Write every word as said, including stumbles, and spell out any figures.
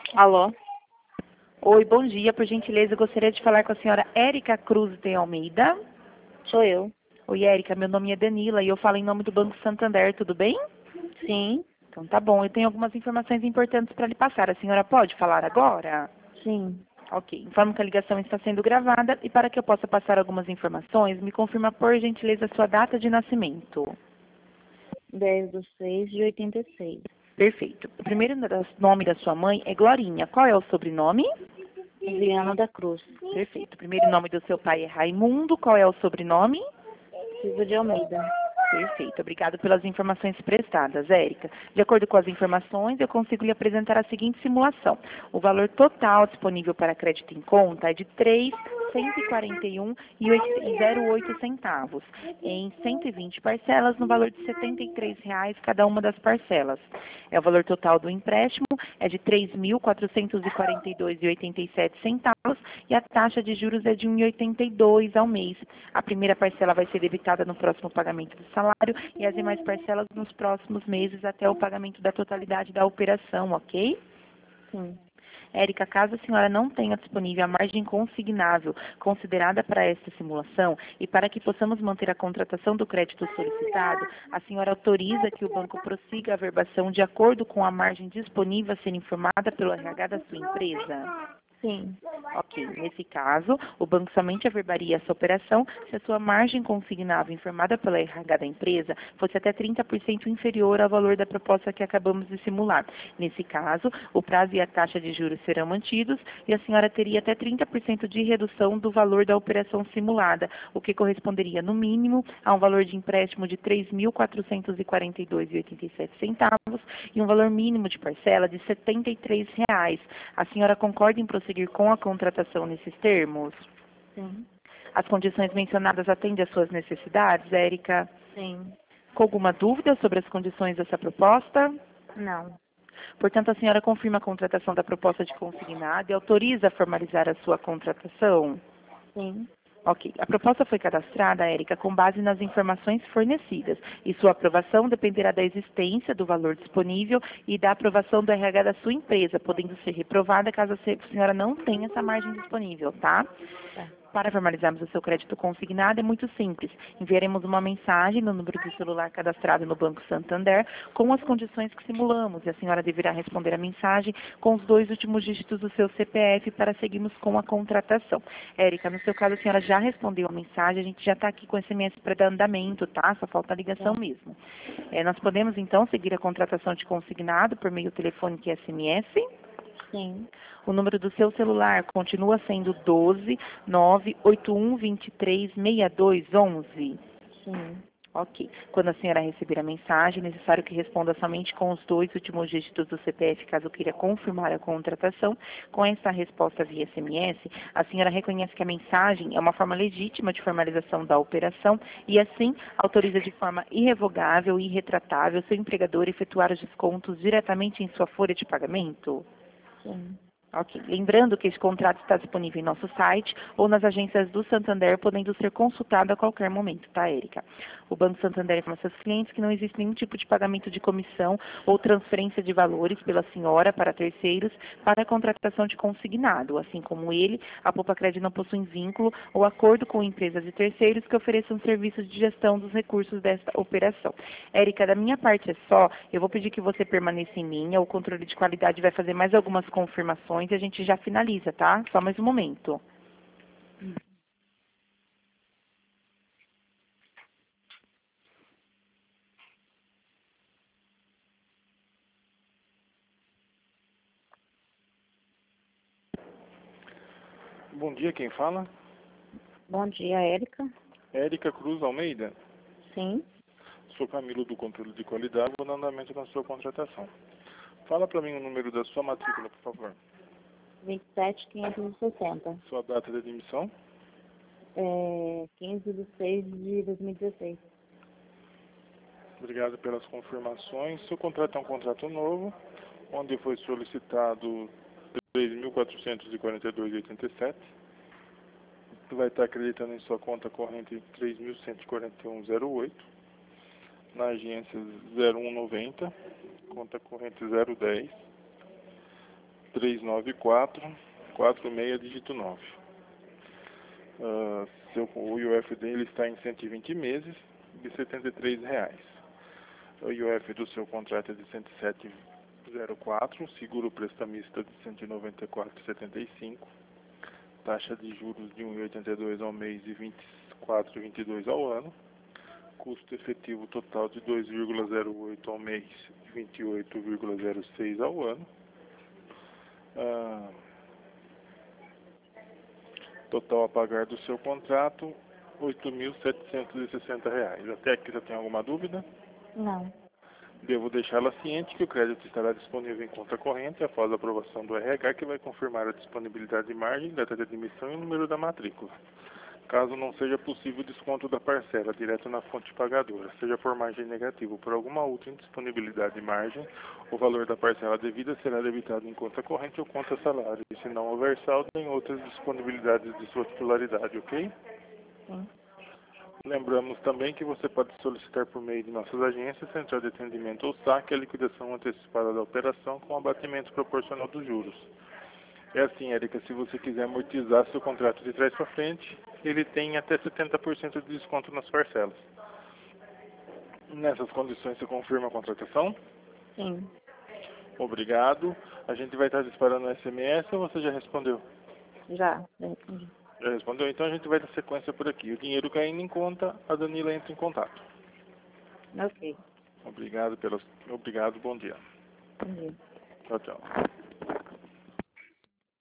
Alô? Oi, bom dia. Por gentileza, eu gostaria de falar com a senhora Érica Cruz de Almeida. Sou eu. Oi, Érica, meu nome é Danila e eu falo em nome do Banco Santander, tudo bem? Sim, Então tá bom, eu tenho algumas informações importantes para lhe passar. A senhora pode falar agora? sim. Ok, informo que a ligação está sendo gravada e para que eu possa passar algumas informações, me confirma por gentileza a sua data de nascimento. dez de seis de oitenta e seis. Perfeito. O primeiro nome da sua mãe é Glorinha. Qual é o sobrenome? Viana da Cruz. Perfeito. O primeiro nome do seu pai é Raimundo. Qual é o sobrenome? Silva de Almeida. Perfeito. Obrigado pelas informações prestadas, Érica. De acordo com as informações, eu consigo lhe apresentar a seguinte simulação. O valor total disponível para crédito em conta é de três mil cento e quarenta e um reais e zero oito centavos, em cento e vinte parcelas no valor de setenta e três reais cada uma das parcelas. É o valor total do empréstimo é de três mil quatrocentos e quarenta e dois reais e oitenta e sete centavos e a taxa de juros é de um vírgula oitenta e dois ao mês. A primeira parcela vai ser debitada no próximo pagamento do salário e as demais parcelas nos próximos meses até o pagamento da totalidade da operação, ok? Sim. Érica, caso a senhora não tenha disponível a margem consignável considerada para esta simulação e para que possamos manter a contratação do crédito solicitado, a senhora autoriza que o banco prossiga a verbação de acordo com a margem disponível a ser informada pelo R H da sua empresa? Sim. Ok, nesse caso, o banco somente averbaria essa operação se a sua margem consignável informada pela R H da empresa fosse até trinta por cento inferior ao valor da proposta que acabamos de simular. Nesse caso, o prazo e a taxa de juros serão mantidos e a senhora teria até trinta por cento de redução do valor da operação simulada, o que corresponderia, no mínimo, a um valor de empréstimo de três mil quatrocentos e quarenta e dois reais e oitenta e sete centavos e um valor mínimo de parcela de setenta e três reais. A senhora concorda em prosseguir com a contratação nesses termos? Sim. As condições mencionadas atendem às suas necessidades, Érica? Sim. Com alguma dúvida sobre as condições dessa proposta? Não. Portanto, a senhora confirma a contratação da proposta de consignado e autoriza a formalizar a sua contratação? Sim. Ok. A proposta foi cadastrada, Érica, com base nas informações fornecidas e sua aprovação dependerá da existência do valor disponível e da aprovação do R H da sua empresa, podendo ser reprovada caso a senhora não tenha essa margem disponível, tá? Tá. Para formalizarmos o seu crédito consignado é muito simples. Enviaremos uma mensagem no número de celular cadastrado no Banco Santander com as condições que simulamos e a senhora deverá responder a mensagem com os dois últimos dígitos do seu C P F para seguirmos com a contratação. Érica, no seu caso a senhora já respondeu a mensagem, a gente já está aqui com S M S para dar andamento, tá? Só falta a ligação Tá. mesmo. É, nós podemos então seguir a contratação de consignado por meio telefônico e S M S? Sim. O número do seu celular continua sendo doze, nove oito um, dois três, seis dois um um. Sim. Ok. Quando a senhora receber a mensagem, é necessário que responda somente com os dois últimos dígitos do C P F, caso queira confirmar a contratação. Com essa resposta via S M S, a senhora reconhece que a mensagem é uma forma legítima de formalização da operação e, assim, autoriza de forma irrevogável e irretratável seu empregador a efetuar os descontos diretamente em sua folha de pagamento? Sim. Ok. Lembrando que esse contrato está disponível em nosso site ou nas agências do Santander, podendo ser consultado a qualquer momento, tá, Érica? O Banco Santander informa seus clientes que não existe nenhum tipo de pagamento de comissão ou transferência de valores pela senhora para terceiros para a contratação de consignado. Assim como ele, a Poupa Crédito não possui vínculo ou acordo com empresas e terceiros que ofereçam serviços de gestão dos recursos desta operação. Érica, da minha parte é só, eu vou pedir que você permaneça em linha, o controle de qualidade vai fazer mais algumas confirmações e a gente já finaliza, tá? Só mais um momento. Bom dia, quem fala? Bom dia, Érica. Érica Cruz Almeida. Sim. Sou Camilo do Controle de Qualidade, vou dar andamento na sua contratação. Fala para mim o número da sua matrícula, por favor. vinte e sete, quinhentos e sessenta. Sua data de admissão. É quinze de seis de dois mil e dezesseis. Obrigado pelas confirmações. Seu contrato é um contrato novo, onde foi solicitado três mil quatrocentos e quarenta e dois reais e oitenta e sete centavos. Vai estar acreditando em sua conta corrente três mil cento e quarenta e um reais e zero oito centavos. Na agência zero um noventa, conta corrente zero dez, três nove quatro, quatro seis, dígito nove. Uh, seu, o I O F dele está em cento e vinte meses de setenta e três reais. O I O F do seu contrato é de cento e sete vírgula zero quatro, seguro prestamista de cento e noventa e quatro vírgula setenta e cinco, taxa de juros de um vírgula oitenta e dois ao mês e vinte e quatro vírgula vinte e dois ao ano, custo efetivo total de dois vírgula zero oito ao mês e vinte e oito vírgula zero seis ao ano. Ah, total a pagar do seu contrato, oito mil setecentos e sessenta reais. Até aqui já tem alguma dúvida? Não. Devo deixá-la ciente que o crédito estará disponível em conta corrente após a aprovação do R H, que vai confirmar a disponibilidade de margem, data de admissão e o número da matrícula. Caso não seja possível o desconto da parcela direto na fonte pagadora, seja por margem negativa ou por alguma outra indisponibilidade de margem, o valor da parcela devida será debitado em conta corrente ou conta salário, e se não houver saldo em outras disponibilidades de sua titularidade, ok? Sim. Lembramos também que você pode solicitar por meio de nossas agências, central de atendimento ou saque, a liquidação antecipada da operação com abatimento proporcional dos juros. É assim, Érica, se você quiser amortizar seu contrato de trás para frente, ele tem até setenta por cento de desconto nas parcelas. Nessas condições, você confirma a contratação? Sim. Obrigado. A gente vai estar disparando o S M S ou você já respondeu? Já. Já respondi. Já respondeu? Então a gente vai dar sequência por aqui. O dinheiro caindo em conta, a Danila entra em contato. Ok. Obrigado, pelas... Obrigado, bom dia. Entendi. Tchau, tchau.